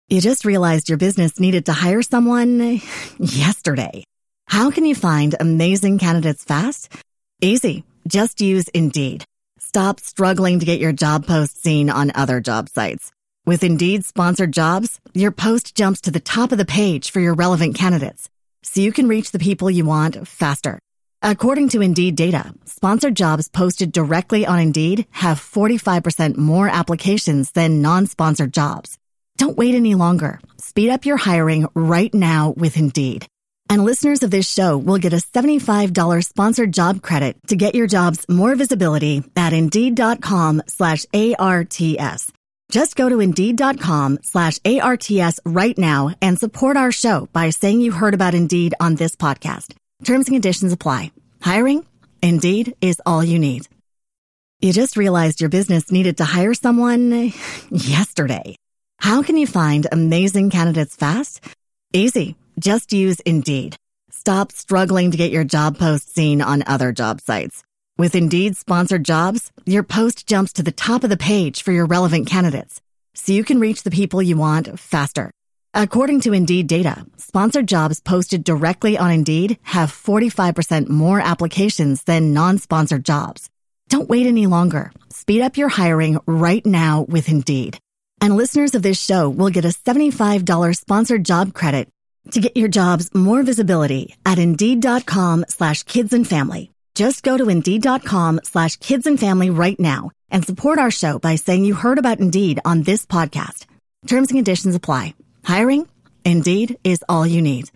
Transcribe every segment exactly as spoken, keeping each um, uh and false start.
You just realized your business needed to hire someone yesterday. How can you find amazing candidates fast? Easy. Just use Indeed. Stop struggling to get your job post seen on other job sites. With Indeed sponsored jobs, your post jumps to the top of the page for your relevant candidates, so you can reach the people you want faster. According to Indeed data, sponsored jobs posted directly on Indeed have forty-five percent more applications than non-sponsored jobs. Don't wait any longer. Speed up your hiring right now with Indeed. And listeners of this show will get a seventy-five dollars sponsored job credit to get your jobs more visibility at Indeed.com slash ARTS. Just go to Indeed.com slash ARTS right now and support our show by saying you heard about Indeed on this podcast. Terms and conditions apply. Hiring? Indeed is all you need. You just realized your business needed to hire someone yesterday. How can you find amazing candidates fast? Easy. Just use Indeed. Stop struggling to get your job post seen on other job sites. With Indeed sponsored jobs, your post jumps to the top of the page for your relevant candidates, so you can reach the people you want faster. According to Indeed data, sponsored jobs posted directly on Indeed have forty-five percent more applications than non-sponsored jobs. Don't wait any longer. Speed up your hiring right now with Indeed. And listeners of this show will get a seventy-five dollars sponsored job credit to get your jobs more visibility at Indeed.com slash kids and family. Just go to Indeed.com slash kids and family right now and support our show by saying you heard about Indeed on this podcast. Terms and conditions apply. Hiring? Indeed is all you need.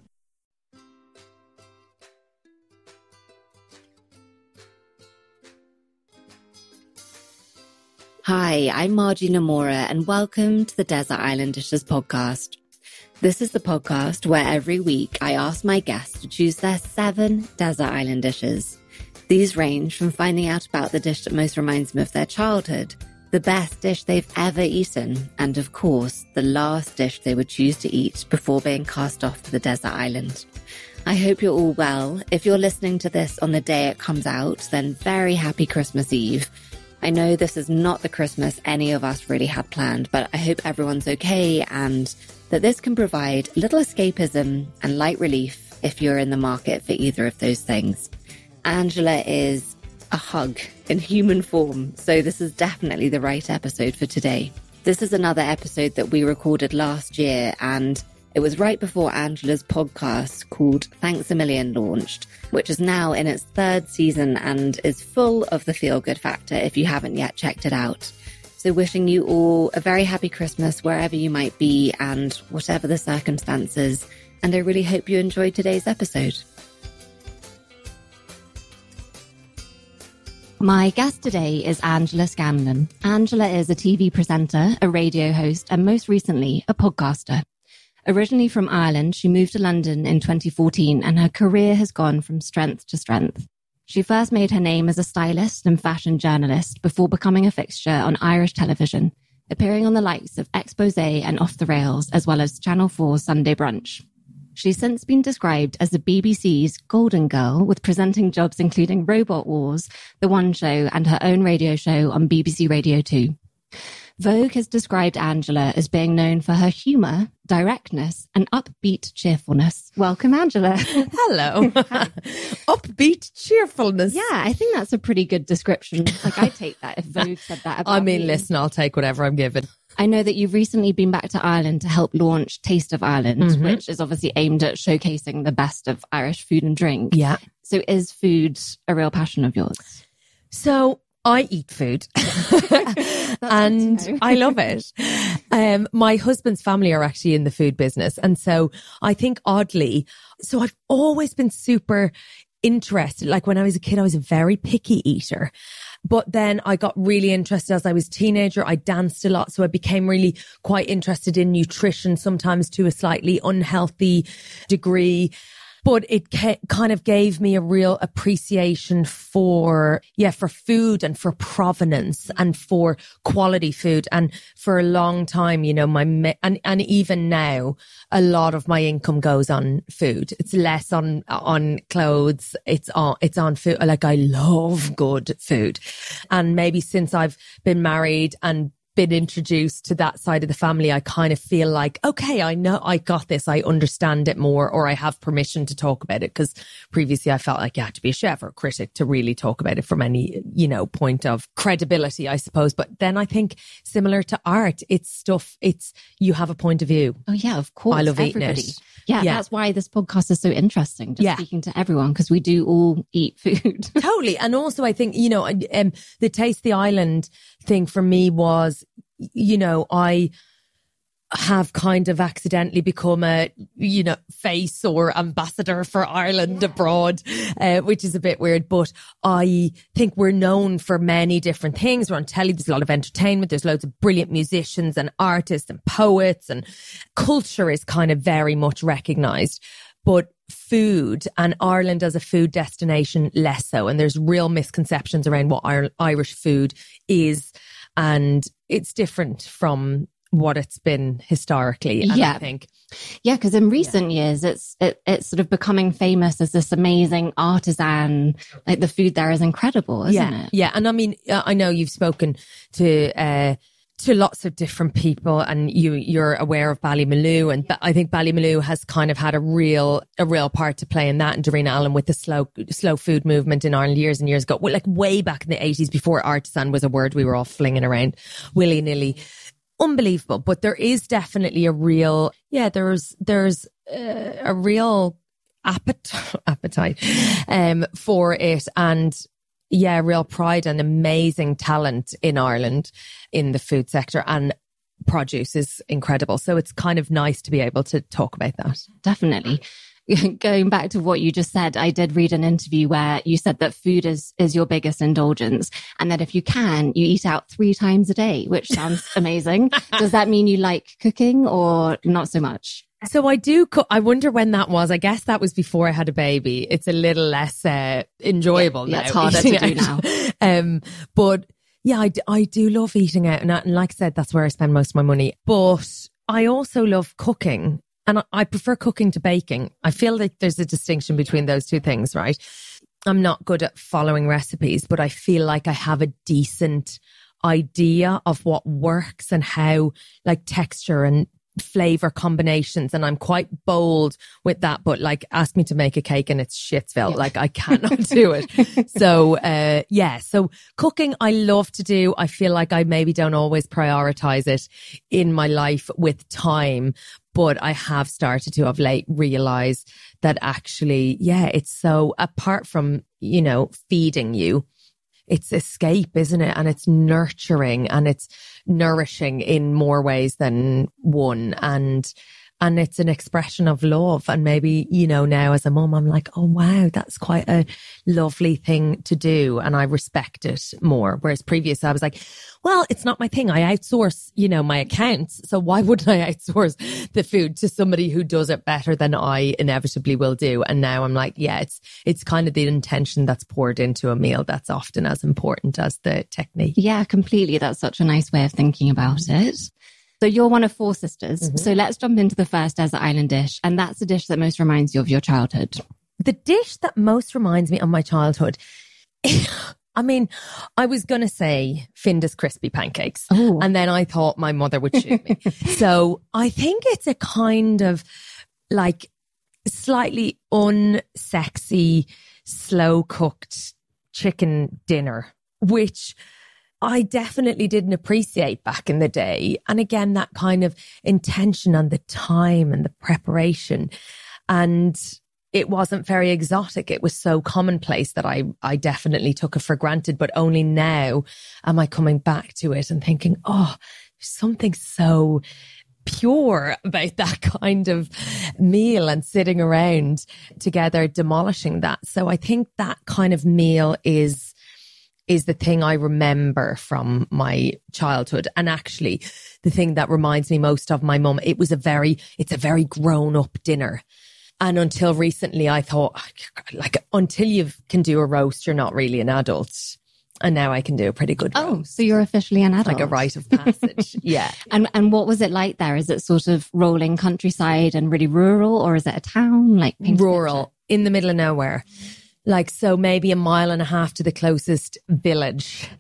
Hi, I'm Margie Namora, and welcome to the Desert Island Dishes podcast. This is the podcast where every week I ask my guests to choose their seven desert island dishes. These range from finding out about the dish that most reminds them of their childhood, the best dish they've ever eaten, and of course, the last dish they would choose to eat before being cast off to the desert island. I hope you're all well. If you're listening to this on the day it comes out, then very happy Christmas Eve. I know this is not the Christmas any of us really had planned, but I hope everyone's okay and that this can provide a little escapism and light relief if you're in the market for either of those things. Angela is a hug in human form, so this is definitely the right episode for today. This is another episode that we recorded last year, and it was right before Angela's podcast called Thanks a Million launched, which is now in its third season and is full of the feel-good factor if you haven't yet checked it out. So wishing you all a very happy Christmas wherever you might be and whatever the circumstances. And I really hope you enjoyed today's episode. My guest today is Angela Scanlon. Angela is a T V presenter, a radio host, and most recently, a podcaster. Originally from Ireland, she moved to London in twenty fourteen, and her career has gone from strength to strength. She first made her name as a stylist and fashion journalist before becoming a fixture on Irish television, appearing on the likes of Exposé and Off the Rails, as well as Channel four's Sunday Brunch. She's since been described as the B B C's golden girl, with presenting jobs including Robot Wars, The One Show, and her own radio show on B B C Radio two. Vogue has described Angela as being known for her humour, directness, and upbeat cheerfulness. Welcome, Angela. Hello. Upbeat cheerfulness. Yeah, I think that's a pretty good description. Like, I take that if Vogue said that about I mean, me. listen, I'll take whatever I'm given. I know that you've recently been back to Ireland to help launch Taste of Ireland, mm-hmm. which is obviously aimed at showcasing the best of Irish food and drink. Yeah. So is food a real passion of yours? So I eat food and I love it. Um, my husband's family are actually in the food business. And so I think oddly, so I've always been super interested. Like when I was a kid, I was a very picky eater. But then I got really interested as I was a teenager. I danced a lot. So I became really quite interested in nutrition, sometimes to a slightly unhealthy degree. But it ca- kind of gave me a real appreciation for, yeah, for food and for provenance and for quality food. And for a long time, you know, my, me- and, and even now, a lot of my income goes on food. It's less on, on clothes. It's on, it's on food. Like I love good food. And maybe since I've been married and been introduced to that side of the family, I kind of feel like, okay, I know I got this, I understand it more, or I have permission to talk about it. Because previously I felt like you had to be a chef or a critic to really talk about it from any, you know, point of credibility, I suppose. But then I think similar to art, it's stuff, it's, you have a point of view. Oh yeah, of course. I love Everybody. eating it. Yeah, Yeah. that's why this podcast is so interesting, just Yeah. speaking to everyone, because we do all eat food. Totally. And also I think, you know, um, the Taste the Island thing for me was, you know, I have kind of accidentally become a, you know, face or ambassador for Ireland abroad, uh, which is a bit weird. But I think we're known for many different things. We're on telly, there's a lot of entertainment, there's loads of brilliant musicians and artists and poets, and culture is kind of very much recognised. But food, and Ireland as a food destination, less so. And there's real misconceptions around what Ir- Irish food is. And it's different from what it's been historically. And Yeah. I think. Yeah, because in recent yeah. years, it's it, it's sort of becoming famous as this amazing artisan. Like the food there is incredible, isn't yeah, it? Yeah. And I mean, I know you've spoken to, uh, to lots of different people, and you, you're aware of Ballymaloe, and I think Ballymaloe has kind of had a real, a real part to play in that, and Doreen Allen with the slow, slow food movement in Ireland years and years ago, like way back in the eighties, before artisan was a word we were all flinging around willy nilly. Unbelievable. But there is definitely a real, yeah, there's, there's uh, a real appetite, appetite, um, for it. And yeah, real pride and amazing talent in Ireland in the food sector, and produce is incredible. So it's kind of nice to be able to talk about that. Definitely. Going back to what you just said, I did read an interview where you said that food is, is your biggest indulgence, and that if you can, you eat out three times a day, which sounds amazing. Does that mean you like cooking or not so much? So I do cook. I wonder when that was. I guess that was before I had a baby. It's a little less uh, enjoyable yeah, now. Yeah, it's harder to do now. um, but yeah, I, d- I do love eating out. And, I, and like I said, that's where I spend most of my money. But I also love cooking. And I, I prefer cooking to baking. I feel like there's a distinction between those two things, right? I'm not good at following recipes, but I feel like I have a decent idea of what works and how, like, texture and flavor combinations, and I'm quite bold with that. But like, ask me to make a cake and it's shitsville. Yeah. Like, I cannot do it. So uh yeah, so cooking I love to do. I feel like I maybe don't always prioritize it in my life with time, but I have started to of late realize that actually, yeah, it's so, apart from, you know, feeding you, it's escape, isn't it? And it's nurturing and it's nourishing in more ways than one. And, and it's an expression of love. And maybe, you know, now as a mum, I'm like, oh, wow, that's quite a lovely thing to do. And I respect it more. Whereas previous, I was like, well, it's not my thing. I outsource, you know, my accounts. So why wouldn't I outsource the food to somebody who does it better than I inevitably will do? And now I'm like, yeah, it's, it's kind of the intention that's poured into a meal that's often as important as the technique. Yeah, completely. That's such a nice way of thinking about it. So you're one of four sisters. Mm-hmm. So let's jump into the first desert island dish. And that's the dish that most reminds you of your childhood. The dish that most reminds me of my childhood. I mean, I was going to say Finda's crispy pancakes. Ooh. And then I thought my mother would shoot me. So I think it's a kind of like slightly unsexy, slow cooked chicken dinner, which I definitely didn't appreciate back in the day. And again, that kind of intention and the time and the preparation. And it wasn't very exotic. It was so commonplace that I, I definitely took it for granted. But only now am I coming back to it and thinking, oh, there's something so pure about that kind of meal and sitting around together, demolishing that. So I think that kind of meal is is the thing I remember from my childhood. And actually the thing that reminds me most of my mum, it was a very, it's a very grown up dinner. And until recently I thought, like, until you can do a roast, you're not really an adult. And now I can do a pretty good roast. Oh, so you're officially an adult. Like a rite of passage. Yeah. And and what was it like there? Is it sort of rolling countryside and really rural, or is it a town? Like rural, in the middle of nowhere. Like, so maybe a mile and a half to the closest village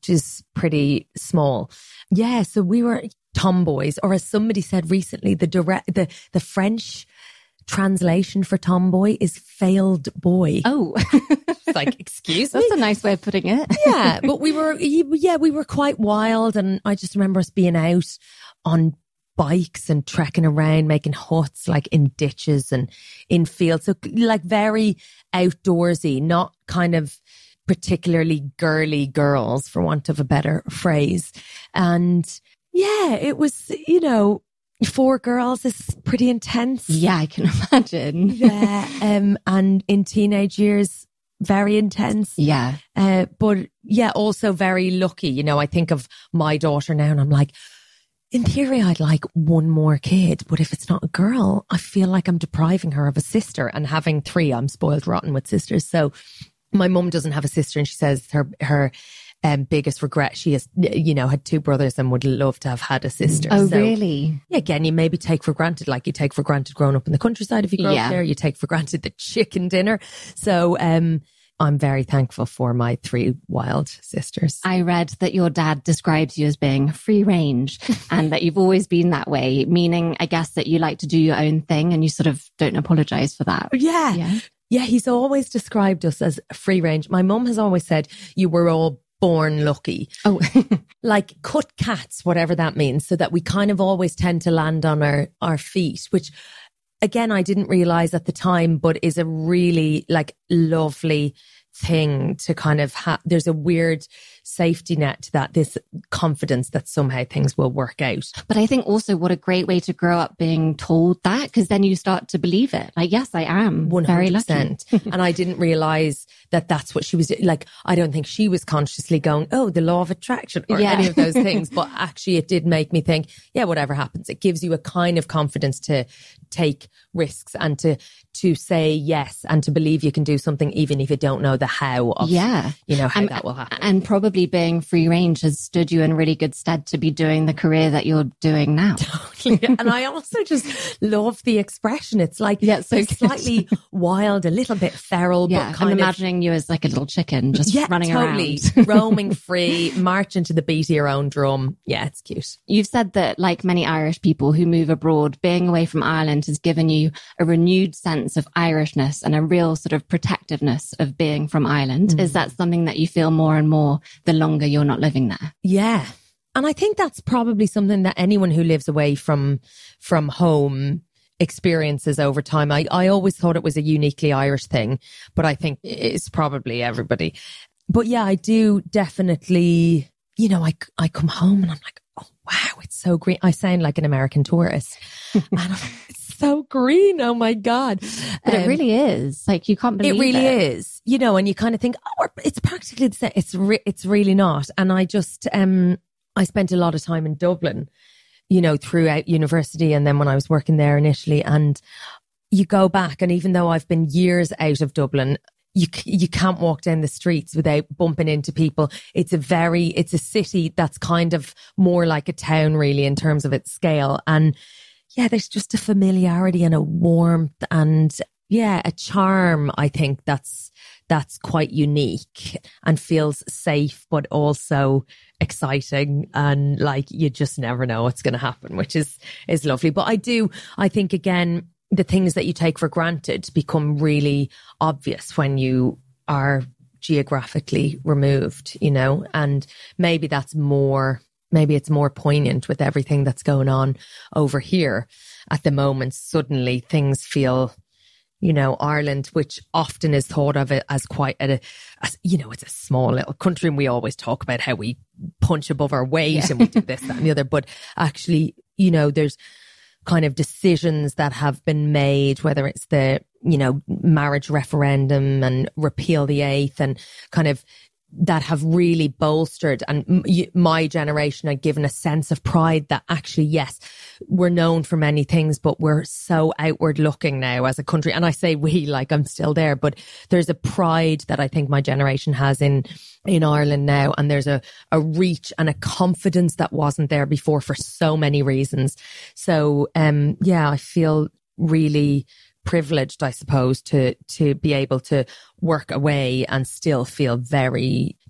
which is pretty small. Yeah, so we were tomboys, or as somebody said recently, the direct, the, the French translation for tomboy is failed boy. Oh, it's like, excuse me? That's a nice way of putting it. Yeah, but we were, yeah, we were quite wild. And I just remember us being out on bikes and trekking around, making huts like in ditches and in fields. So like very outdoorsy, not kind of particularly girly girls, for want of a better phrase. And yeah, it was, you know, four girls is pretty intense. Yeah, I can imagine. Yeah, um, and in teenage years, very intense. Yeah. Uh, but yeah, also very lucky. You know, I think of my daughter now and I'm like, in theory, I'd like one more kid, but if it's not a girl, I feel like I'm depriving her of a sister, and having three, I'm spoiled rotten with sisters. So my mum doesn't have a sister, and she says her, her, Um, biggest regret, she has, you know, had two brothers and would love to have had a sister. Oh, so, really? Yeah, again, you maybe take for granted, like you take for granted growing up in the countryside. If you grow Yeah. up there, you take for granted the chicken dinner. So um, I'm very thankful for my three wild sisters. I read that your dad describes you as being free range and that you've always been that way, meaning, I guess, that you like to do your own thing and you sort of don't apologize for that. Yeah. Yeah. Yeah, he's always described us as free range. My mum has always said you were all born lucky. Oh, like cut cats, whatever that means, so that we kind of always tend to land on our, our feet, which again, I didn't realize at the time, but is a really like lovely thing to kind of have. There's a weird safety net to that, this confidence that somehow things will work out. But I think also what a great way to grow up being told that, because then you start to believe it. Like, yes, I am one hundred percent. very lucky. And I didn't realize that that's what she was doing. Like, I don't think she was consciously going, oh, the law of attraction or Yeah. any of those things. But actually it did make me think, yeah, whatever happens, it gives you a kind of confidence to take risks and to, to say yes and to believe you can do something, even if you don't know the how of, Yeah. you know, how And- that will happen. And probably being free range has stood you in really good stead to be doing the career that you're doing now. And I also just love the expression. It's like, Yeah, it's so it's good. slightly wild, a little bit feral, Yeah, but kind I'm of imagining you as like a little chicken just yeah, running totally. around. Roaming free, marching to the beat of your own drum. Yeah, it's cute. You've said that, like many Irish people who move abroad, being away from Ireland has given you a renewed sense of Irishness and a real sort of protectiveness of being from Ireland. Mm. Is that something that you feel more and more the longer you're not living there? Yeah. And I think that's probably something that anyone who lives away from from home experiences over time. I, I always thought it was a uniquely Irish thing, but I think it's probably everybody. But yeah, I do definitely, you know, I, I come home and I'm like, oh, wow, it's so green. I sound like an American tourist. And I'm like, it's so green. Oh my God. But Um, it really is. Like, you can't believe it it. really is, you know, and you kind of think, oh, we're- it's practically the same. It's re- it's really not. And I just, um, I spent a lot of time in Dublin, you know, throughout university. And then when I was working there initially, and you go back, and even though I've been years out of Dublin, you, c- you can't walk down the streets without bumping into people. It's a very, it's a city that's kind of more like a town really in terms of its scale. And yeah, there's just a familiarity and a warmth and yeah, a charm, I think that's, that's quite unique and feels safe, but also exciting. And like, you just never know what's going to happen, which is, is lovely. But I do, I think again, the things that you take for granted become really obvious when you are geographically removed, you know, and maybe that's more, maybe it's more poignant with everything that's going on over here at the moment. Suddenly things feel, you know, Ireland, which often is thought of it as quite a, as, you know, it's a small little country, and we always talk about how we punch above our weight Yeah. and we do this, that and the other. But actually, you know, there's kind of decisions that have been made, whether it's the, you know, marriage referendum and repeal the eighth and kind of that have really bolstered, and m- y- my generation had given a sense of pride that actually, yes, we're known for many things, but we're so outward looking now as a country. And I say we, like I'm still there, but there's a pride that I think my generation has in, in Ireland now. And there's a, a reach and a confidence that wasn't there before for so many reasons. So, um, yeah, I feel really privileged, I suppose, to to be able to work away and still feel very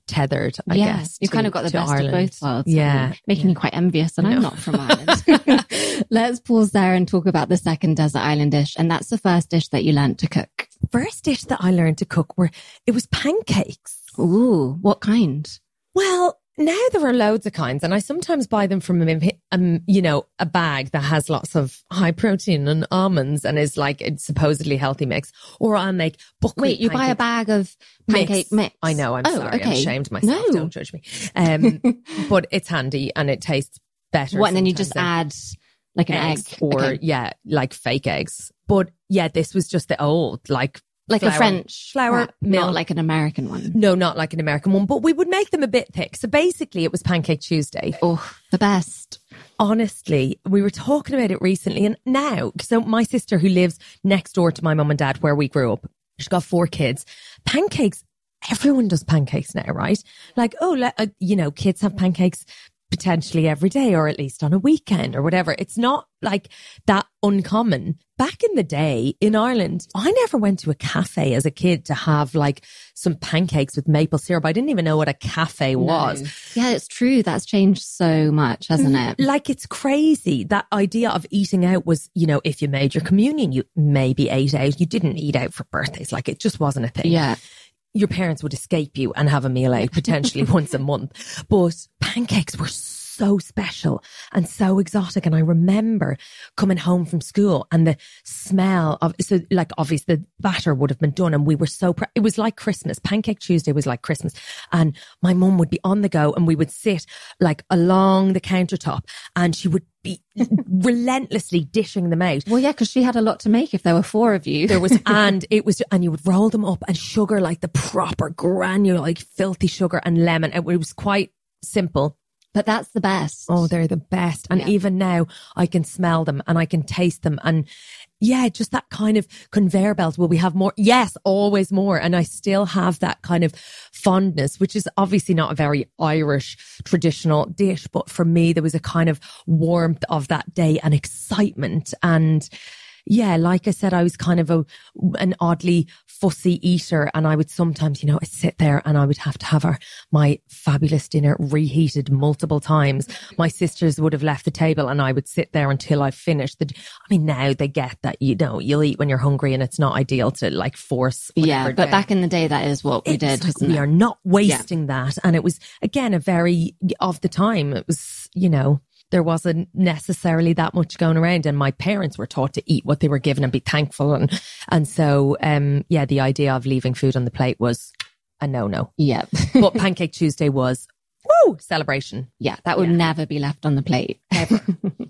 tethered, I yeah, guess. You've to, kind of got the best Ireland. of both worlds. Yeah. Making yeah. me quite envious, and I'm not from Ireland. Let's pause there and talk about the second desert island dish. And that's the first dish that you learned to cook. First dish that I learned to cook were, it was pancakes. Ooh, what kind? Well, now there are loads of kinds, and I sometimes buy them from a, um, you know, a bag that has lots of high protein and almonds and is like a supposedly healthy mix. Or I'll make buckwheat Wait, you pancakes. buy a bag of pancake mix? mix. I know, I'm oh, sorry, okay. I'm ashamed of myself. No. Don't judge me. Um, but it's handy and it tastes better. What, and then you just than add like an eggs egg? or Okay. yeah, like fake eggs. But yeah, this was just the old like. Like flour, a French flour, wrap, milk. not like an American one. No, not like an American one, but we would make them a bit thick. So basically it was Pancake Tuesday. Oh, the best. Honestly, we were talking about it recently, and now, so my sister who lives next door to my mum and dad where we grew up, she's got four kids. Pancakes, everyone does pancakes now, right? Like, oh, let, uh, you know, kids have pancakes potentially every day or at least on a weekend or whatever. It's not like that uncommon. Back in the day in Ireland, I never went to a cafe as a kid to have like some pancakes with maple syrup. I didn't even know what a cafe was. No. Yeah, it's true. That's changed so much, hasn't it? Like, it's crazy. That idea of eating out was, you know, if you made your communion, you maybe ate out. You didn't eat out for birthdays. Like, it just wasn't a thing. Yeah. Your parents would escape you and have a meal out potentially once a month. But pancakes were so special and so exotic. And I remember coming home from school and the smell of, so like obviously the batter would have been done and we were so, pr- it was like Christmas. Pancake Tuesday was like Christmas. And my mum would be on the go and we would sit like along the countertop and she would be relentlessly dishing them out. Well, yeah, because she had a lot to make if there were four of you. There was, and it was, and you would roll them up and sugar, like the proper granular, like filthy sugar and lemon. It, it was quite simple. But that's the best. Oh, they're the best. And Yeah. even now I can smell them and I can taste them. And yeah, just that kind of conveyor belt. Will we have more? Yes, always more. And I still have that kind of fondness, which is obviously not a very Irish traditional dish. But for me, there was a kind of warmth of that day and excitement. And yeah, like I said, I was kind of a, an oddly fussy eater, and I would sometimes, you know, I'd sit there and I would have to have our, my fabulous dinner reheated multiple times. My sisters would have left the table and I would sit there until I finished the, I mean, now they get that, you know, you'll eat when you're hungry and it's not ideal to like force. Yeah, but down. back in the day, that is what we It did. was like, wasn't we it? are not wasting that. And it was, again, a very, of the time, it was, you know, there wasn't necessarily that much going around, and my parents were taught to eat what they were given and be thankful. And, and so, um, yeah, the idea of leaving food on the plate was a no-no. Yeah. But Pancake Tuesday was, woo, celebration. Yeah, that would Yeah. never be left on the plate. Ever.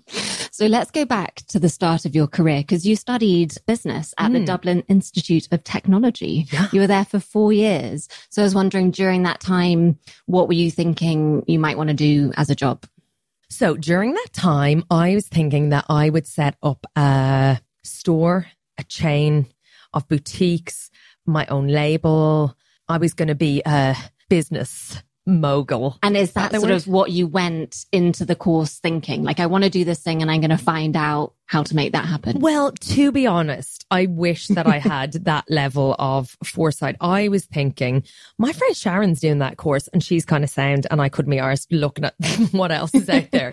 So let's go back to the start of your career, because you studied business at the Dublin Institute of Technology. Yeah. You were there for four years. So I was wondering, during that time, what were you thinking you might want to do as a job? So during that time, I was thinking that I would set up a store, a chain of boutiques, my own label. I was going to be a business mogul. And is that the sort word? of what you went into the course thinking? Like, I want to do this thing and I'm going to find out how to make that happen. Well, to be honest, I wish that I had that level of foresight. I was thinking, my friend Sharon's doing that course and she's kind of sound, and I couldn't be arsed looking at what else is out there.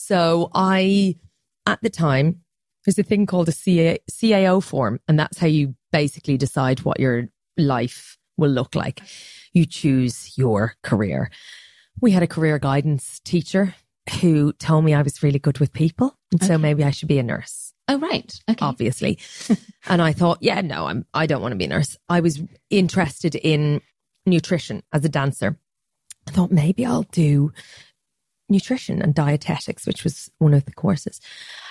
So I, at the time, there's a thing called a C A, C A O form, and that's how you basically decide what your life will look like. You choose your career. We had a career guidance teacher who told me I was really good with people, and so Okay. maybe I should be a nurse. Oh, right. Okay. Obviously. And I thought, yeah, no, I'm, I don't want to be a nurse. I was interested in nutrition as a dancer. I thought maybe I'll do nutrition and dietetics, which was one of the courses.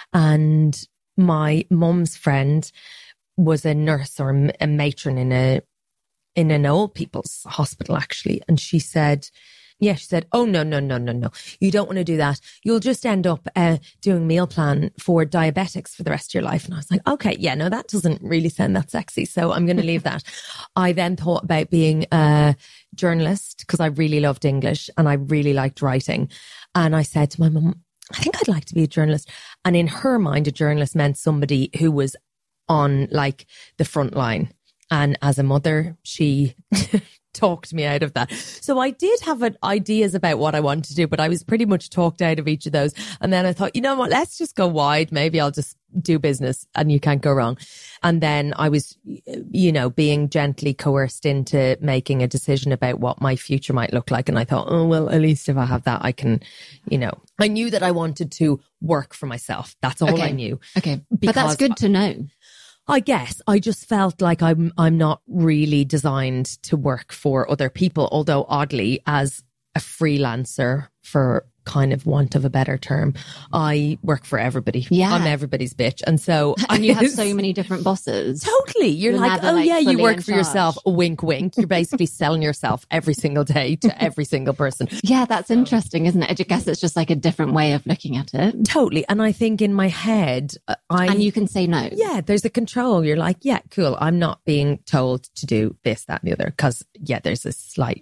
And my mum's friend was a nurse or a matron in a, in an old people's hospital, actually. And she said, yeah, she said, oh, no, no, no, no, no. You don't want to do that. You'll just end up uh, doing meal plan for diabetics for the rest of your life. And I was like, okay, yeah, no, that doesn't really sound that sexy. So I'm going to leave that. I then thought about being a journalist because I really loved English and I really liked writing. And I said to my mum, I think I'd like to be a journalist. And in her mind, a journalist meant somebody who was on like the front line. And as a mother, she talked me out of that. So I did have an, ideas about what I wanted to do, but I was pretty much talked out of each of those. And then I thought, you know what, let's just go wide. Maybe I'll just do business and you can't go wrong. And then I was, you know, being gently coerced into making a decision about what my future might look like. And I thought, oh, well, at least if I have that, I can, you know, I knew that I wanted to work for myself. That's all okay. I knew. Okay. But that's good to know. I guess I just felt like I'm I'm not really designed to work for other people, although oddly, as a freelancer, for kind of want of a better term, I work for everybody. Yeah. I'm everybody's bitch. And so and you have so many different bosses. Totally. You're, You're like, oh like yeah, you work for charge. yourself. Wink, wink. You're basically selling yourself every single day to every single person. Yeah, that's so interesting, isn't it? I guess it's just like a different way of looking at it. Totally. And I think in my head, I... And you can say no. Yeah, there's a control. You're like, yeah, cool. I'm not being told to do this, that and the other. Because yeah, there's a slight...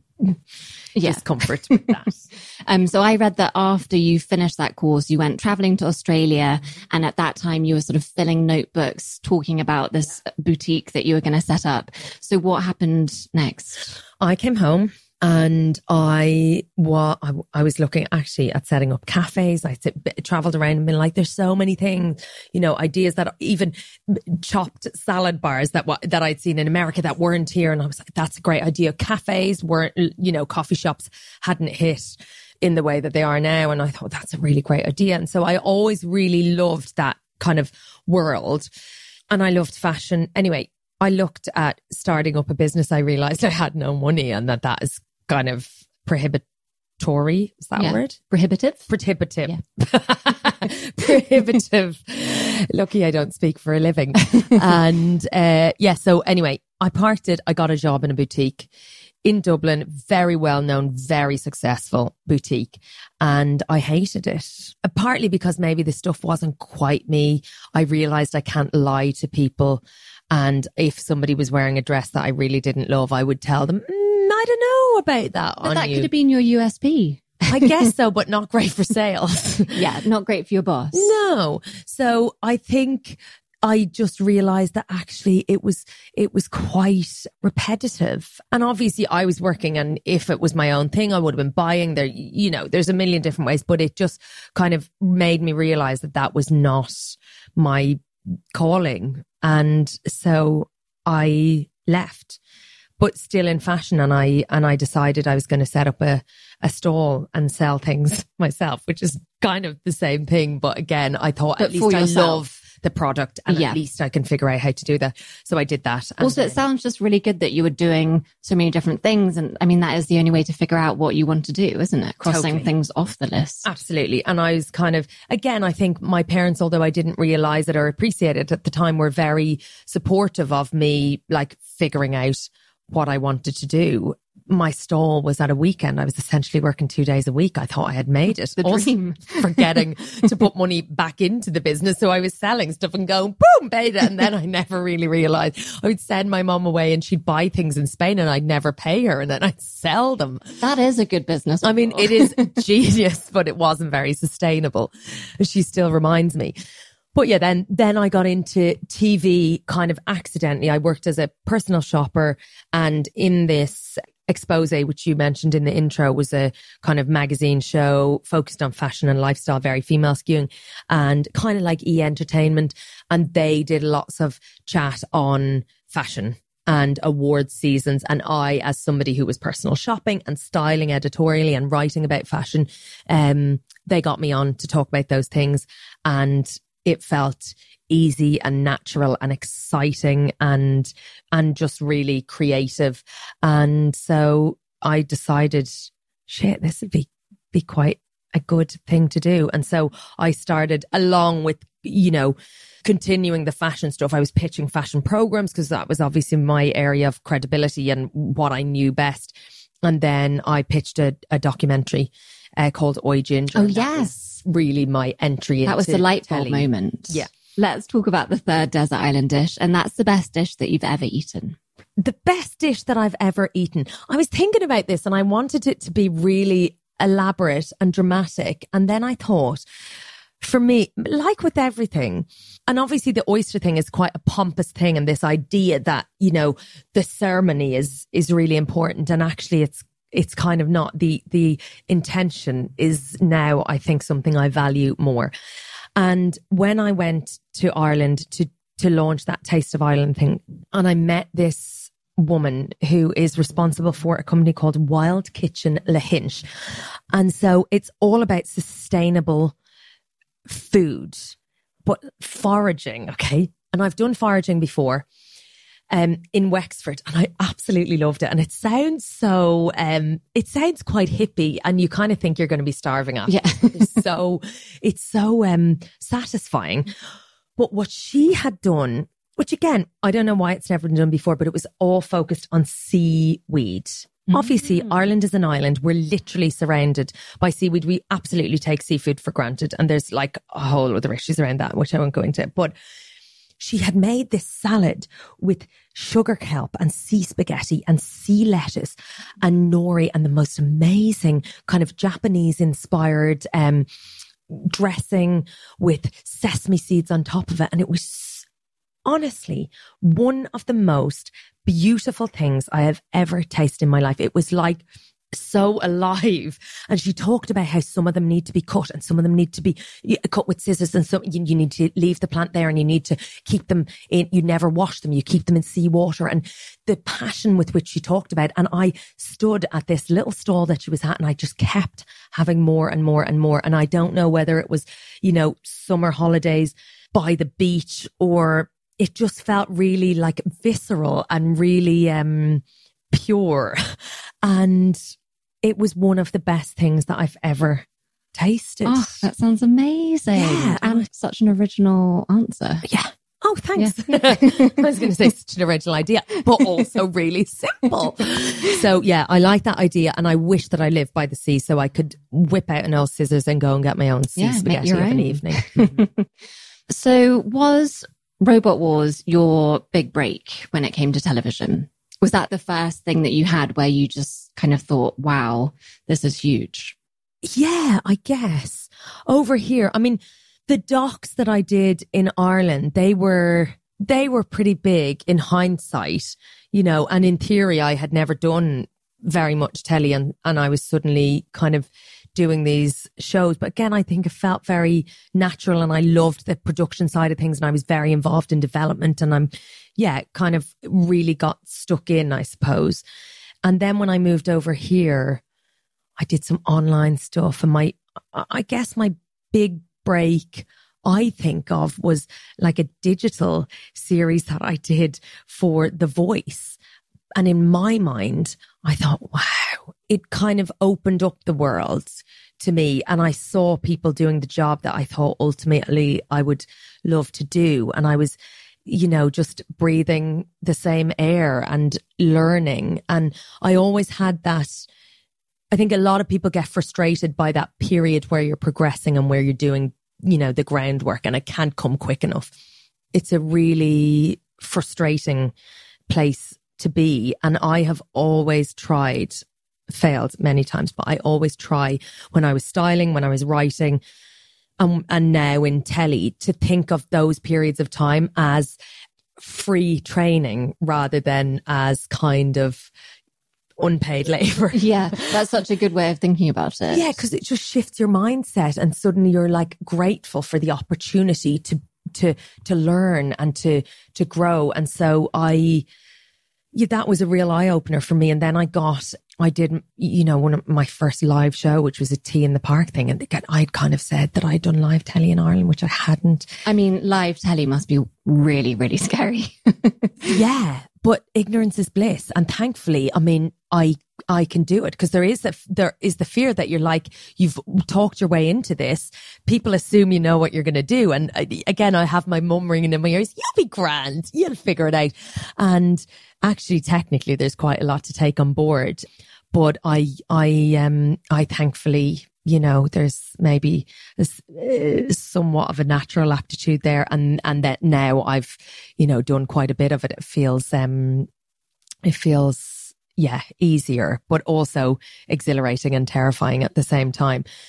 Yeah. discomfort with that. um, so I read that after you finished that course, you went traveling to Australia. And at that time you were sort of filling notebooks, talking about this boutique that you were going to set up. So what happened next? I came home and I, wa- I, I was looking actually at setting up cafes. I traveled around and been like, there's so many things, you know, ideas that even chopped salad bars that that I'd seen in America that weren't here. And I was like, that's a great idea. Cafes weren't, you know, coffee shops hadn't hit in the way that they are now. And I thought that's a really great idea. And so I always really loved that kind of world. And I loved fashion. Anyway, I looked at starting up a business. I realized I had no money and that that is kind of prohibitory. Is that yeah. a word? Prohibitive? Prohibitive. Yeah. Prohibitive. Lucky I don't speak for a living. And uh, yeah, so anyway, I parked it. I got a job in a boutique in Dublin, very well known, very successful boutique. And I hated it. Partly because maybe the stuff wasn't quite me. I realized I can't lie to people. And if somebody was wearing a dress that I really didn't love, I would tell them, mm, I don't know about that but on that you. Could have been your U S P. I guess so, but not great for sales. Yeah, not great for your boss. No. So I think I just realized that actually it was, it was quite repetitive. And obviously I was working, and if it was my own thing, I would have been buying there, you know, there's a million different ways, but it just kind of made me realize that that was not my calling. And so I left, but still in fashion. And I, and I decided I was going to set up a, a stall and sell things myself, which is kind of the same thing. But again, I thought but at least I love the product and yeah. at least I can figure out how to do that. So I did that. And also, then, it sounds just really good that you were doing so many different things. And I mean, that is the only way to figure out what you want to do, isn't it? Crossing totally. things off the list. Absolutely. And I was kind of, again, I think my parents, although I didn't realize it or appreciate it at the time, were very supportive of me, like figuring out what I wanted to do. My stall was at a weekend. I was essentially working two days a week. I thought I had made it. The dream. Forgetting to put money back into the business. So I was selling stuff and going, boom, paid it. And then I never really realized. I would send my mom away and she'd buy things in Spain and I'd never pay her. And then I'd sell them. That is a good business. I mean, it is genius, but it wasn't very sustainable. She still reminds me. But yeah, then, then I got into T V kind of accidentally. I worked as a personal shopper, and in this expose, which you mentioned in the intro, was a kind of magazine show focused on fashion and lifestyle, very female skewing, and kind of like E! Entertainment. And they did lots of chat on fashion and awards seasons. And I, as somebody who was personal shopping and styling editorially and writing about fashion, um, they got me on to talk about those things. And it felt easy and natural and exciting and, and just really creative. And so I decided, shit, this would be, be quite a good thing to do. And so I started, along with, you know, continuing the fashion stuff. I was pitching fashion programs because that was obviously my area of credibility and what I knew best. And then I pitched a, a documentary uh, called Oi Ginger. Oh, yes. Really my entry into that was the light bulb telly. moment. Yeah. Let's talk about the third desert island dish, and that's the best dish that you've ever eaten. The best dish that I've ever eaten. I was thinking about this and I wanted it to be really elaborate and dramatic, and then I thought, for me, like with everything, and obviously the oyster thing is quite a pompous thing, and this idea that, you know, the ceremony is is really important, and actually it's it's kind of not. The the intention is now, I think, something I value more. And when I went to Ireland to to launch that Taste of Ireland thing, and I met this woman who is responsible for a company called Wild Kitchen Lahinch, and so it's all about sustainable food, but foraging, okay? And I've done foraging before um, in Wexford, and I absolutely loved it. And it sounds so, um, it sounds quite hippie, and you kind of think you're going to be starving after. Yeah. It's so, it's so um, satisfying. But what she had done, which again, I don't know why it's never been done before, but it was all focused on seaweed. Obviously, mm. Ireland is an island. We're literally surrounded by seaweed. We absolutely take seafood for granted. And there's like a whole other issues around that, which I won't go into. But she had made this salad with sugar kelp and sea spaghetti and sea lettuce and nori and the most amazing kind of Japanese inspired um, dressing with sesame seeds on top of it. And it was honestly one of the most beautiful things I have ever tasted in my life. It was like so alive. And she talked about how some of them need to be cut and some of them need to be cut with scissors, and some you, you need to leave the plant there and you need to keep them in, you never wash them, you keep them in seawater, and the passion with which she talked about. And I stood at this little stall that she was at, and I just kept having more and more and more. And I don't know whether it was, you know, summer holidays by the beach, or it just felt really like visceral and really um, pure. And it was one of the best things that I've ever tasted. Oh, that sounds amazing. Yeah, and and such an original answer. Yeah. Oh, thanks. Yeah. I was going to say such an original idea, but also really simple. So yeah, I like that idea, and I wish that I lived by the sea so I could whip out an old scissors and go and get my own sea Yeah, spaghetti make your of an own. evening. So was Robot Wars your big break when it came to television? Was that the first thing that you had where you just kind of thought, wow, this is huge? Yeah, I guess. Over here, I mean, the docs that I did in Ireland, they were they were pretty big in hindsight, you know, and in theory I had never done very much telly, and, and I was suddenly kind of doing these shows. But again, I think it felt very natural, and I loved the production side of things, and I was very involved in development, and I'm, yeah, kind of really got stuck in, I suppose. And then when I moved over here, I did some online stuff, and my, I guess my big break I think of was like a digital series that I did for The Voice. And in my mind, I thought, wow, it kind of opened up the world to me. And I saw people doing the job that I thought ultimately I would love to do. And I was, you know, just breathing the same air and learning. And I always had that. I think a lot of people get frustrated by that period where you're progressing and where you're doing, you know, the groundwork, and it can't come quick enough. It's a really frustrating place to be. And I have always tried, failed many times, but I always try when I was styling, when I was writing, um, and now in telly, to think of those periods of time as free training rather than as kind of unpaid labor. Yeah, that's such a good way of thinking about it. Yeah, because it just shifts your mindset, and suddenly you're like grateful for the opportunity to to to learn and to to grow. And so I, yeah, that was a real eye opener for me. And then I got, I did, you know, one of my first live show, which was a Tea in the Park thing, and again, I'd kind of said that I'd done live telly in Ireland, which I hadn't. I mean, live telly must be really, really scary. Yeah. But ignorance is bliss. And thankfully, I mean, I I can do it, because there is a, there is the fear that you're like, you've talked your way into this. People assume you know what you're going to do. And again, I have my mum ringing in my ears. You'll be grand. You'll figure it out. And actually, technically, there's quite a lot to take on board. But I, I, um, I thankfully, you know, there's maybe this, uh, somewhat of a natural aptitude there. And, and that now I've, you know, done quite a bit of it. It feels, um, it feels, yeah, easier, but also exhilarating and terrifying at the same time.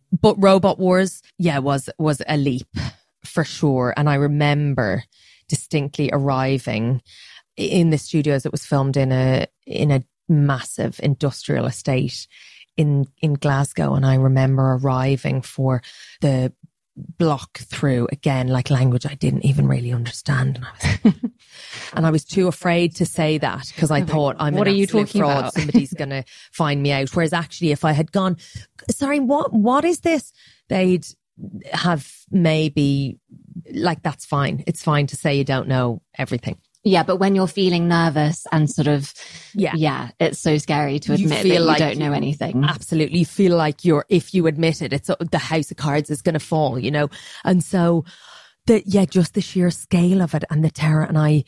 but Robot Wars, yeah, was was a leap for sure. And I remember distinctly arriving in the studios. It was filmed in a in a massive industrial estate in in Glasgow, and I remember arriving for the block through, again, like language I didn't even really understand, and I was and I was too afraid to say that because I thought, I'm what an are you absolute talking fraud. about? Somebody's gonna find me out. Whereas actually, if I had gone, sorry, what what is this? They'd have maybe, like, that's fine. It's fine to say you don't know everything. Yeah, but when you're feeling nervous and sort of, Yeah. yeah, it's so scary to You admit feel that like you don't you- know anything. Absolutely. You feel like you're, if you admit it, it's the house of cards is going to fall, you know? And so the, yeah, just the sheer scale of it and the terror. And I,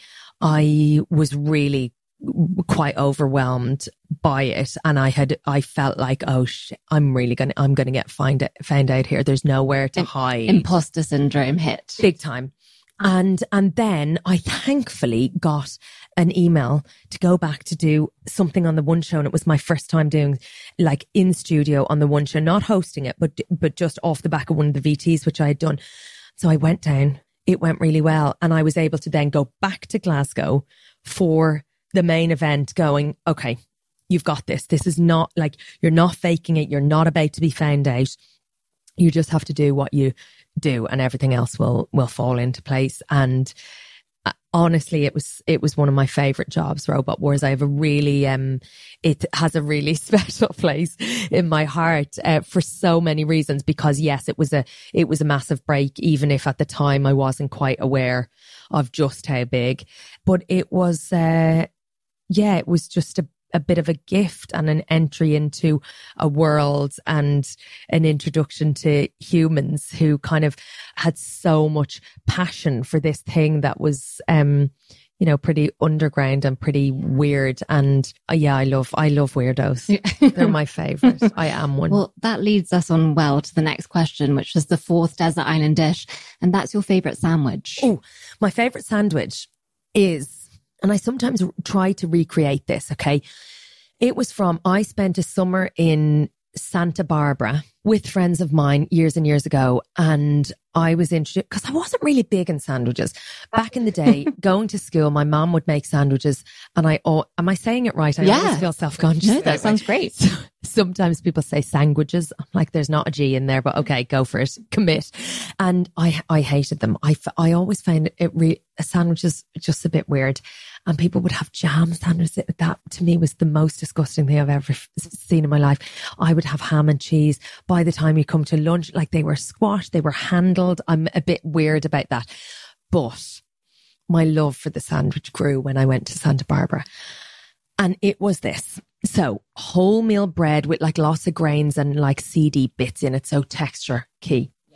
I was really quite overwhelmed by it. And I had, I felt like, oh shit, I'm really going to, I'm going to get find it, found out here. There's nowhere to hide. Imposter syndrome hit. Big time. And, and then I thankfully got an email to go back to do something on the One Show. And it was my first time doing like in studio on the One Show, not hosting it, but, but just off the back of one of the V Ts, which I had done. So I went down, it went really well. And I was able to then go back to Glasgow for the main event going, okay, you've got this. This is not like, you're not faking it. You're not about to be found out. You just have to do what you do and everything else will, will fall into place. And uh, honestly, it was, it was one of my favorite jobs, Robot Wars. I have a really, um, it has a really special place in my heart, uh, for so many reasons, because yes, it was a, it was a massive break, even if at the time I wasn't quite aware of just how big, but it was, uh, yeah, it was just a, a bit of a gift and an entry into a world and an introduction to humans who kind of had so much passion for this thing that was, um, you know, pretty underground and pretty weird. And uh, yeah, I love, I love weirdos. They're my favorite. I am one. Well, that leads us on well to the next question, which is the fourth desert island dish. And that's your favorite sandwich. Oh, my favorite sandwich is, and I sometimes try to recreate this, okay? It was from, I spent a summer in Santa Barbara with friends of mine years and years ago. And I was introduced, because I wasn't really big in sandwiches. Back in the day, going to school, my mom would make sandwiches. And I, oh, am I saying it right? I Yeah. always feel self-conscious. No, that sounds great. So, sometimes people say sandwiches. I'm like, there's not a G in there, but okay, go for it. Commit. And I, I hated them. I, I always found it re, a sandwich is just a bit weird. And people would have jam sandwiches. That to me was the most disgusting thing I've ever seen in my life. I would have ham and cheese. By the time you come to lunch, like they were squashed, they were handled. I'm a bit weird about that. But my love for the sandwich grew when I went to Santa Barbara. And it was this. So wholemeal bread with like lots of grains and like seedy bits in it. So texture key. Yeah.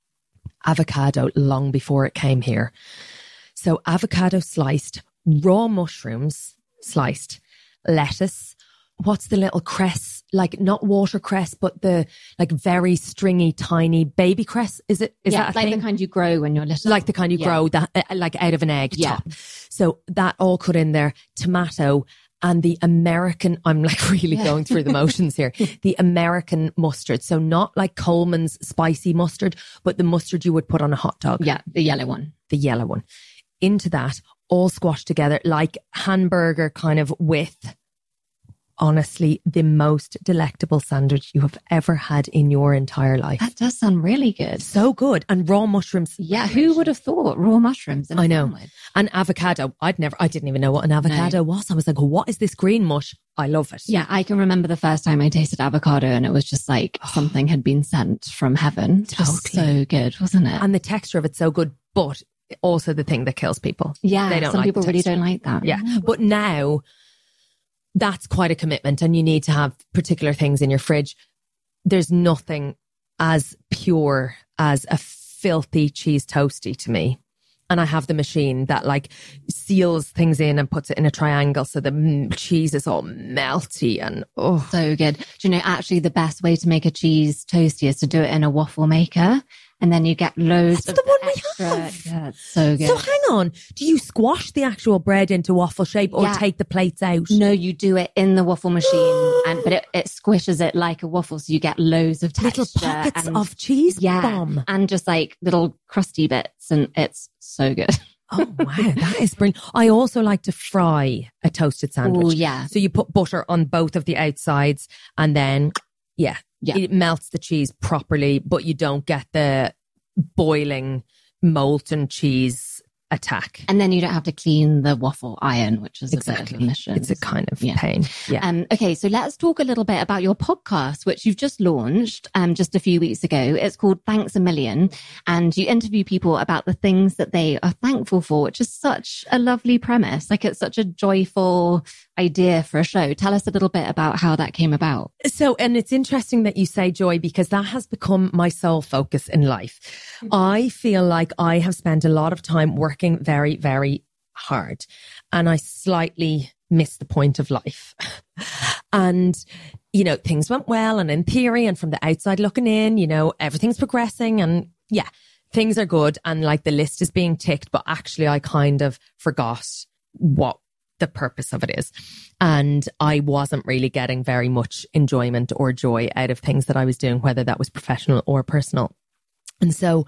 Avocado long before it came here. So avocado sliced, raw mushrooms sliced, lettuce. What's the little cress? Like not watercress, but the like very stringy, tiny baby cress. Is it? Is yeah, that a like thing? the kind you grow when you're little. Like the kind you Yeah. grow that uh, like out of an egg Yeah. top. So that all cut in there. Tomato and the American, I'm like really Yeah. going through the motions here. The American mustard. So not like Coleman's spicy mustard, but the mustard you would put on a hot dog. Yeah, the yellow one. The yellow one. Into that, all squashed together like hamburger kind of with, honestly, the most delectable sandwich you have ever had in your entire life. That does sound really good. So good. And raw mushrooms. Yeah, who would have thought raw mushrooms in a I know. sandwich? And avocado. I'd never, I didn't even know what an avocado was. I was like, what is this green mush? I love it. Yeah, I can remember the first time I tasted avocado and it was just like something had been sent from heaven. It was Totally. so good, wasn't it? And the texture of it's so good, but also the thing that kills people. yeah, They don't some like people the really texture. don't like that. Yeah. But now that's quite a commitment and you need to have particular things in your fridge. There's nothing as pure as a filthy cheese toasty to me. And I have the machine that like seals things in and puts it in a triangle so the mm, cheese is all melty and oh. So good. Do you know, actually the best way to make a cheese toasty is to do it in a waffle maker. And then you get loads That's of the one we extra. have. Yeah, it's so good. So hang on, do you squash the actual bread into waffle shape or Yeah. take the plates out? No, you do it in the waffle machine and but it, it squishes it like a waffle. So you get loads of texture. Little pockets and, of cheese yeah, bomb. And just like little crusty bits. And it's so good. Oh, wow. That is brilliant. I also like to fry a toasted sandwich. Oh, yeah. So you put butter on both of the outsides and then, yeah, yeah, it melts the cheese properly, but you don't get the boiling molten cheese attack. And then you don't have to clean the waffle iron, which is exactly. a bit of a mission. It's a kind of yeah. pain. Yeah. Um, okay, so let's talk a little bit about your podcast, which you've just launched um, just a few weeks ago. It's called Thanks a Million, and you interview people about the things that they are thankful for, which is such a lovely premise. Like, it's such a joyful idea for a show. Tell us a little bit about how that came about. So, and it's interesting that you say joy, because that has become my sole focus in life. Mm-hmm. I feel like I have spent a lot of time working very, very hard, and I slightly missed the point of life. And, you know, things went well, and in theory and from the outside looking in, you know, everything's progressing and yeah, things are good. And like the list is being ticked, but actually I kind of forgot what the purpose of it is. And I wasn't really getting very much enjoyment or joy out of things that I was doing, whether that was professional or personal. And so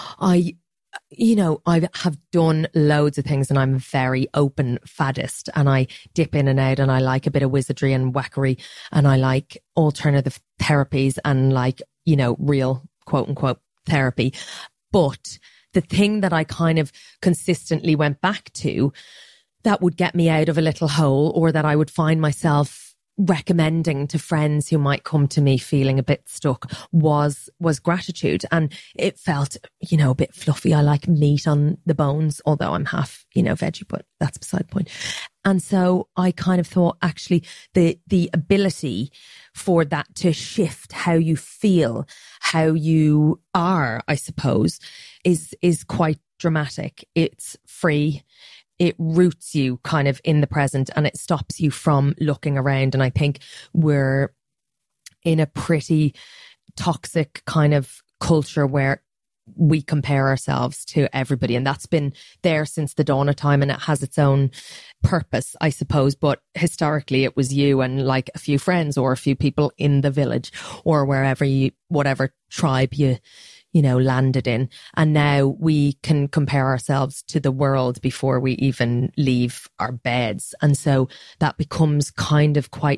I, you know, I have done loads of things, and I'm a very open faddist, and I dip in and out, and I like a bit of wizardry and wackery, and I like alternative therapies and like, you know, real quote unquote therapy. But the thing that I kind of consistently went back to that would get me out of a little hole, or that I would find myself recommending to friends who might come to me feeling a bit stuck, was was gratitude. And it felt, you know, a bit fluffy. I like meat on the bones, although I'm half, you know, veggie, but that's beside the point. And so I kind of thought, actually, the the ability for that to shift how you feel, how you are, I suppose, is is quite dramatic. It's free. It roots you kind of in the present, and it stops you from looking around. And I think we're in a pretty toxic kind of culture where we compare ourselves to everybody. And that's been there since the dawn of time, and it has its own purpose, I suppose. But historically, it was you and like a few friends or a few people in the village or wherever you, whatever tribe you you know, landed in. And now we can compare ourselves to the world before we even leave our beds. And so that becomes kind of quite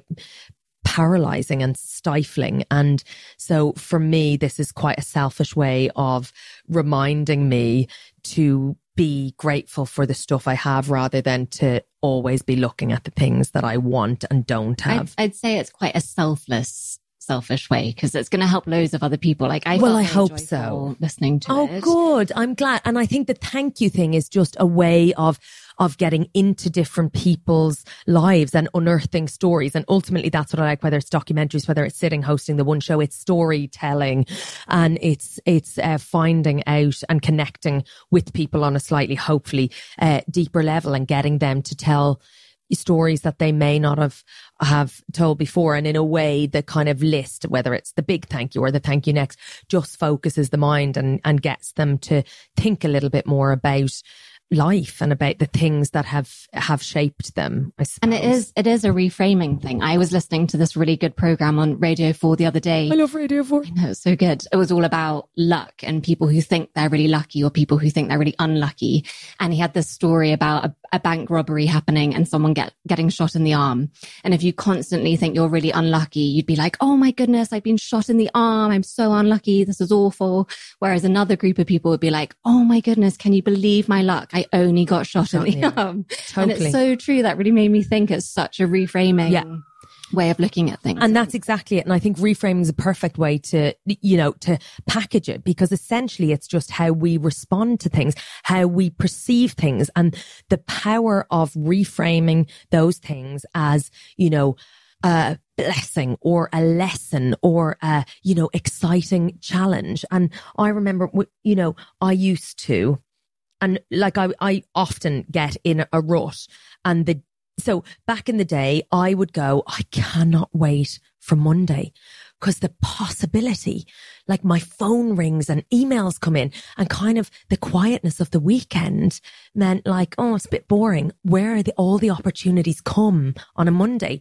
paralyzing and stifling. And so for me, this is quite a selfish way of reminding me to be grateful for the stuff I have, rather than to always be looking at the things that I want and don't have. I'd, I'd say it's quite a selfless selfish way, because it's going to help loads of other people. Like I well I hope so listening to oh it. Good, I'm glad. And I think the thank you thing is just a way of of getting into different people's lives and unearthing stories. And ultimately that's what I like, whether it's documentaries, whether it's sitting hosting the one show, it's storytelling, and it's it's uh, finding out and connecting with people on a slightly hopefully uh, deeper level, and getting them to tell stories that they may not have have told before. And in a way, the kind of list, whether it's the big thank you or the thank you next, just focuses the mind and and gets them to think a little bit more about life and about the things that have have shaped them, I suppose. And it is it is a reframing thing. I was listening to this really good program on Radio four the other day. I love Radio four. I know, it's so good. It was all about luck and people who think they're really lucky or people who think they're really unlucky. And he had this story about a, a bank robbery happening and someone get getting shot in the arm. And if you constantly think you're really unlucky, you'd be like, oh my goodness, I've been shot in the arm. I'm so unlucky. This is awful. Whereas another group of people would be like, oh my goodness, can you believe my luck? I only got shot, shot in the arm. arm. Totally. And it's so true. That really made me think it's such a reframing yeah. way of looking at things. And that's exactly it. And I think reframing is a perfect way to, you know, to package it, because essentially it's just how we respond to things, how we perceive things, and the power of reframing those things as, you know, a blessing or a lesson or a, you know, exciting challenge. And I remember, you know, I used to, and like I, I often get in a rut, and the, so back in the day, I would go, I cannot wait for Monday, because the possibility, like my phone rings and emails come in, and kind of the quietness of the weekend meant like, oh, it's a bit boring. Where are the, all the opportunities come on a Monday?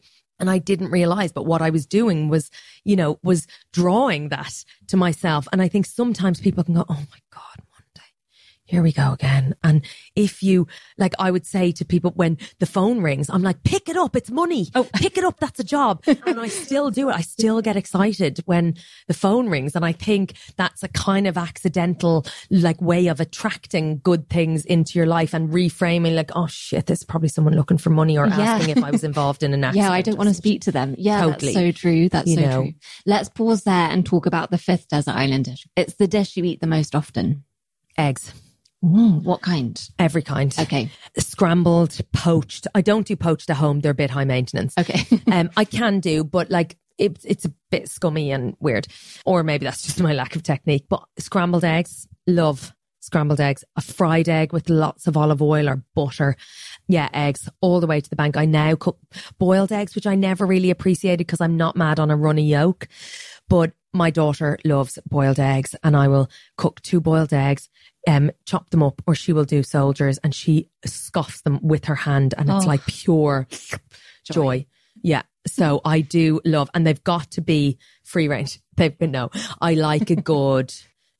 And I didn't realize, but what I was doing was, you know, was drawing that to myself. And I think sometimes people can go, oh my God, here we go again. And if you, like I would say to people when the phone rings, I'm like, pick it up. It's money. Oh, pick it up. That's a job. And I still do it. I still get excited when the phone rings. And I think that's a kind of accidental, like, way of attracting good things into your life and reframing, like, oh shit, there's probably someone looking for money or yeah. asking if I was involved in an accident. Yeah, I don't want to speak to them. Yeah, totally. That's so true. That's you so know. true. Let's pause there and talk about the fifth desert island dish. It's the dish you eat the most often. Eggs. Mm, what kind? Every kind. Okay. Scrambled, poached. I don't do poached at home. They're a bit high maintenance. Okay. um, I can do, but like it, it's a bit scummy and weird. Or maybe that's just my lack of technique. But scrambled eggs, love scrambled eggs. A fried egg with lots of olive oil or butter. Yeah, eggs all the way to the bank. I now cook boiled eggs, which I never really appreciated because I'm not mad on a runny yolk. But my daughter loves boiled eggs and I will cook two boiled eggs, um, chop them up, or she will do soldiers and she scoffs them with her hand and it's oh. like pure joy. joy. Yeah. So I do love, and they've got to be free range. They've been, no, I like a good,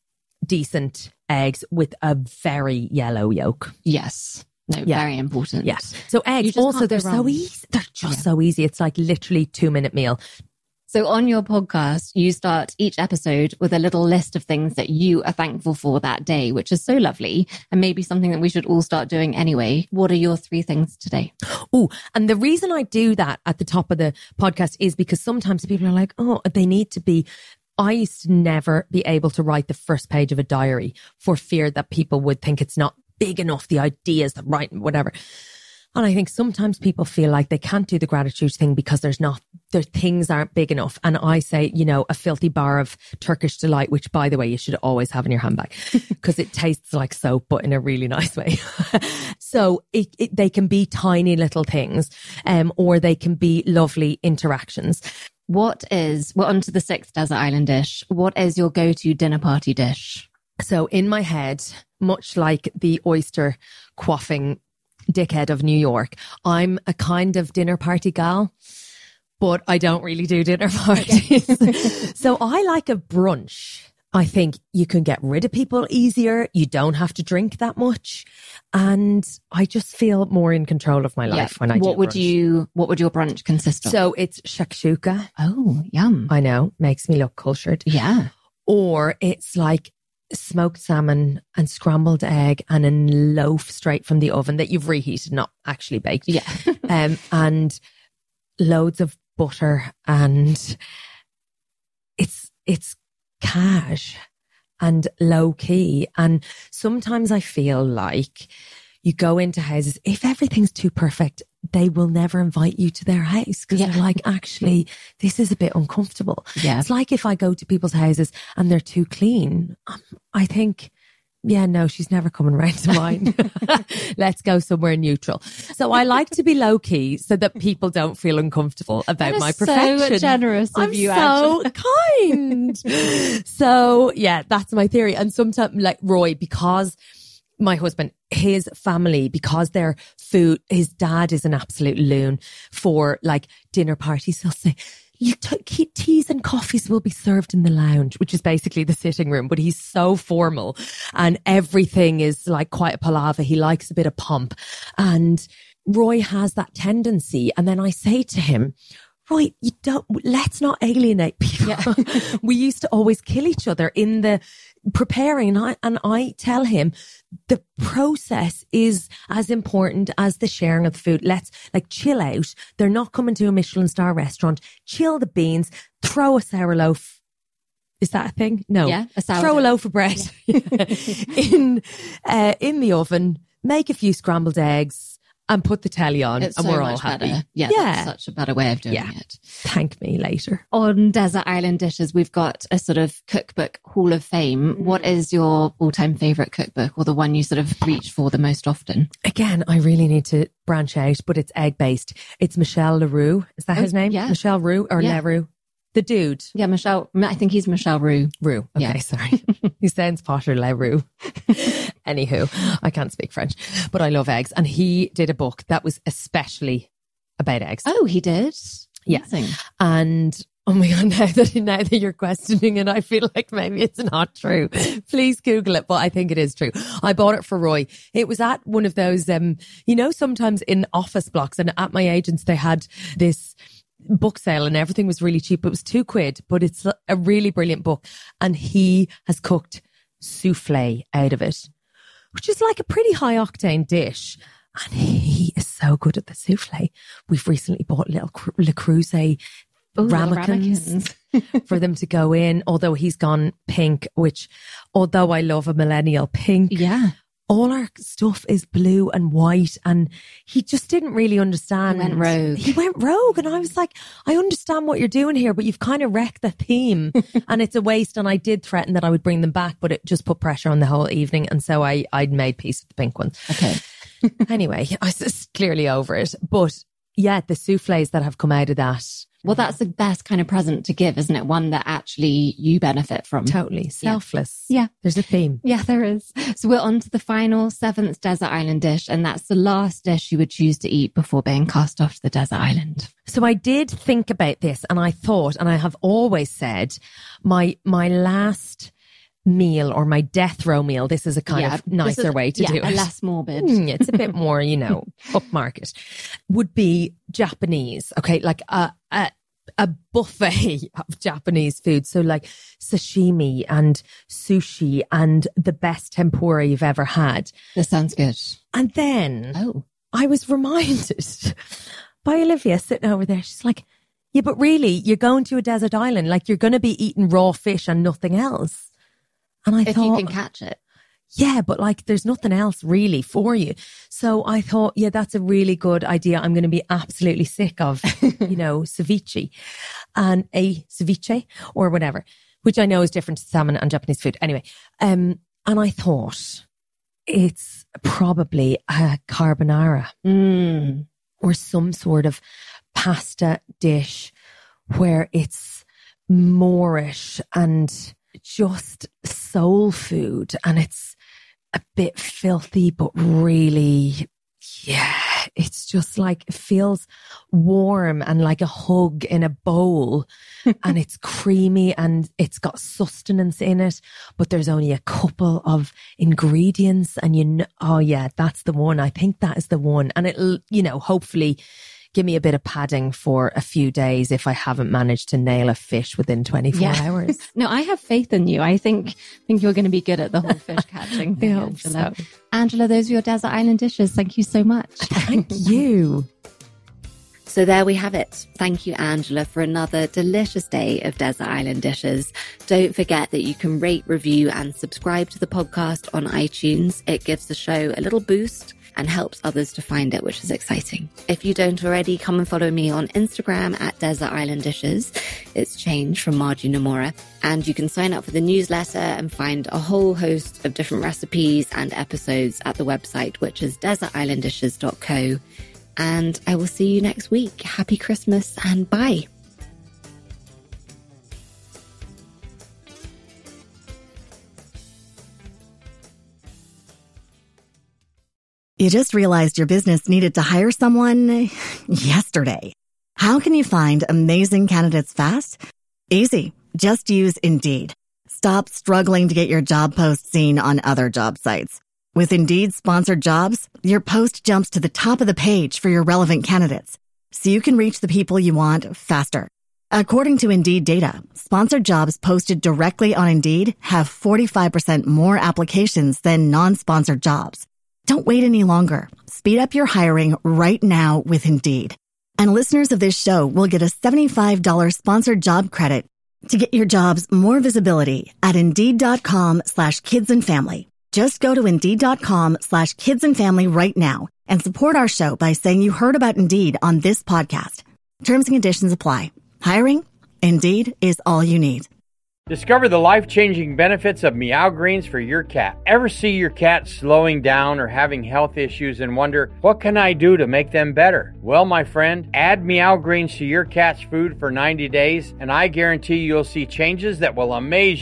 decent eggs with a very yellow yolk. Yes. No, yeah. very important. Yes. So eggs also, they're so easy. They're just yeah. so easy. It's like literally two minute meal. So on your podcast, you start each episode with a little list of things that you are thankful for that day, which is so lovely and maybe something that we should all start doing anyway. What are your three things today? Oh, and the reason I do that at the top of the podcast is because sometimes people are like, oh, they need to be... I used to never be able to write the first page of a diary for fear that people would think it's not big enough, the ideas, the writing, whatever. And I think sometimes people feel like they can't do the gratitude thing because there's not, their things aren't big enough. And I say, you know, a filthy bar of Turkish delight, which by the way, you should always have in your handbag because it tastes like soap, but in a really nice way. So it, it, they can be tiny little things, um, or they can be lovely interactions. What is, we're on to the sixth desert island dish. What is your go-to dinner party dish? So in my head, much like the oyster quaffing dickhead of New York, I'm a kind of dinner party gal, but I don't really do dinner parties. So I like a brunch. I think you can get rid of people easier. You don't have to drink that much. And I just feel more in control of my life yeah. when I do What would brunch. you, what would your brunch consist of? So it's shakshuka. Oh, yum. I know. Makes me look cultured. Yeah. Or it's like smoked salmon and scrambled egg and a loaf straight from the oven that you've reheated, not actually baked. Yeah. um, and loads of butter, and it's, it's cash and low key. And sometimes I feel like you go into houses, if everything's too perfect, they will never invite you to their house because yeah. they're like, actually, this is a bit uncomfortable. Yeah. It's like if I go to people's houses and they're too clean, um, I think, yeah, no, she's never coming round to mine. Let's go somewhere neutral. So I like to be low key so that people don't feel uncomfortable about my perfection. So generous of I'm you, so kind. So yeah, that's my theory. And sometimes, like Roy, because my husband, his family, because their food, his dad is an absolute loon for like dinner parties. He'll say, you t- teas and coffees will be served in the lounge, which is basically the sitting room, but he's so formal and everything is like quite a palaver. He likes a bit of pomp, and Roy has that tendency. And then I say to him, Roy, you don't, let's not alienate people. Yeah. We used to always kill each other in the preparing. And I, and I tell him the process is as important as the sharing of the food. Let's like chill out. They're not coming to a Michelin star restaurant. Chill the beans, throw a sour loaf. Is that a thing? No. Yeah, a sourdough. Throw a loaf of bread yeah. in, uh, in the oven, make a few scrambled eggs, and put the telly on, it's and so we're all happy. Better. Yeah, yeah, that's such a better way of doing yeah. it. Thank me later. On Desert Island Dishes, we've got a sort of cookbook hall of fame. Mm. What is your all-time favourite cookbook, or the one you sort of reach for the most often? Again, I really need to branch out, but it's egg-based. It's Michel Leroux. Is that oh, his name? Yeah. Michel Roux or yeah. Leroux? The dude. Yeah, Michel. I think he's Michel Roux. Roux. Okay, yeah. Sorry. He sounds potter, Leroux. Anywho, I can't speak French, but I love eggs. And he did a book that was especially about eggs. Oh, he did? Yeah. Amazing. And oh my God, now that, now that you're questioning it, I feel like maybe it's not true. Please Google it, but I think it is true. I bought it for Roy. It was at one of those, um, you know, sometimes in office blocks, and at my agents, they had this book sale and everything was really cheap. It was two quid, but it's a really brilliant book. And he has cooked souffle out of it, which is like a pretty high octane dish. And he is so good at the souffle. We've recently bought little Le Creuset Ooh, ramekins for them to go in, although he's gone pink, which, although I love a millennial pink, yeah, all our stuff is blue and white, and he just didn't really understand. He went rogue. He went rogue, and I was like, I understand what you're doing here, but you've kind of wrecked the theme and it's a waste. And I did threaten that I would bring them back, but it just put pressure on the whole evening. And so I, I'd made peace with the pink ones. Okay. Anyway, I was clearly over it. But yeah, the souffles that have come out of that. Well, that's the best kind of present to give, isn't it? One that actually you benefit from. Totally. Selfless. Yeah. There's a theme. Yeah, there is. So we're on to the final seventh desert island dish, and that's the last dish you would choose to eat before being cast off to the desert island. So I did think about this, and I thought, and I have always said, my my last meal or my death row meal, this is a kind yeah, of nicer is, way to yeah, do it. A less morbid. Mm, it's a bit more, you know, upmarket. Would be Japanese. Okay, like a, a a buffet of Japanese food. So like sashimi and sushi and the best tempura you've ever had. This sounds good. And then oh. I was reminded by Olivia sitting over there. She's like, yeah, but really, you're going to a desert island. Like, you're going to be eating raw fish and nothing else. And I if thought, you can catch it. Yeah, but like there's nothing else really for you. So I thought, yeah, that's a really good idea. I'm going to be absolutely sick of, you know, ceviche and a ceviche or whatever, which I know is different to salmon and Japanese food. Anyway, um, and I thought it's probably a carbonara mm. or some sort of pasta dish where it's Moorish and just soul food, and it's a bit filthy, but really, yeah, it's just like, it feels warm and like a hug in a bowl and it's creamy and it's got sustenance in it, but there's only a couple of ingredients and you know, oh yeah, that's the one. I think that is the one. And it'll, you know, hopefully give me a bit of padding for a few days if I haven't managed to nail a fish within twenty-four yeah. hours. No, I have faith in you. I think think you're going to be good at the whole fish catching thing, Angela. So. Angela, those are your desert island dishes. Thank you so much. Thank you. So there we have it. Thank you, Angela, for another delicious day of Desert Island Dishes. Don't forget that you can rate, review and subscribe to the podcast on iTunes. It gives the show a little boost and helps others to find it, which is exciting. If you don't already, come and follow me on Instagram at Desert Island Dishes. It's changed from Margie Nomura. And you can sign up for the newsletter and find a whole host of different recipes and episodes at the website, which is desert island dishes dot co. And I will see you next week. Happy Christmas and bye. You just realized your business needed to hire someone yesterday. How can you find amazing candidates fast? Easy. Just use Indeed. Stop struggling to get your job post seen on other job sites. With Indeed sponsored jobs, your post jumps to the top of the page for your relevant candidates, so you can reach the people you want faster. According to Indeed data, sponsored jobs posted directly on Indeed have forty-five percent more applications than non-sponsored jobs. Don't wait any longer. Speed up your hiring right now with Indeed. And listeners of this show will get a seventy-five dollars sponsored job credit to get your jobs more visibility at Indeed.com slash kids and family. Just go to Indeed.com slash kids and family right now and support our show by saying you heard about Indeed on this podcast. Terms and conditions apply. Hiring? Indeed is all you need. Discover the life-changing benefits of Meow Greens for your cat. Ever see your cat slowing down or having health issues and wonder, what can I do to make them better? Well, my friend, add Meow Greens to your cat's food for ninety days, and I guarantee you'll see changes that will amaze you.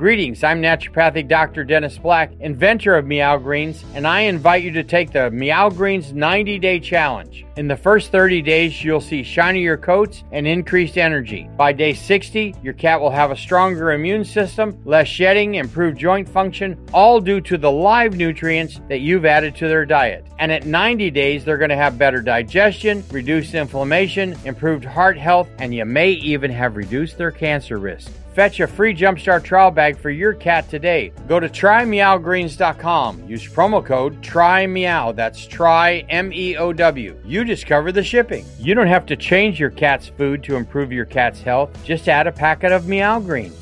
Greetings, I'm naturopathic Doctor Dennis Black, inventor of Meow Greens, and I invite you to take the Meow Greens ninety day challenge. In the first thirty days, you'll see shinier coats and increased energy. By day sixty, your cat will have a stronger immune system, less shedding, improved joint function, all due to the live nutrients that you've added to their diet. And at ninety days, they're going to have better digestion, reduced inflammation, improved heart health, and you may even have reduced their cancer risk. Fetch a free Jumpstart trial bag for your cat today. Go to try meow greens dot com. Use promo code TRYMEOW. That's try M E O W. You discover the shipping. You don't have to change your cat's food to improve your cat's health. Just add a packet of Meow Greens.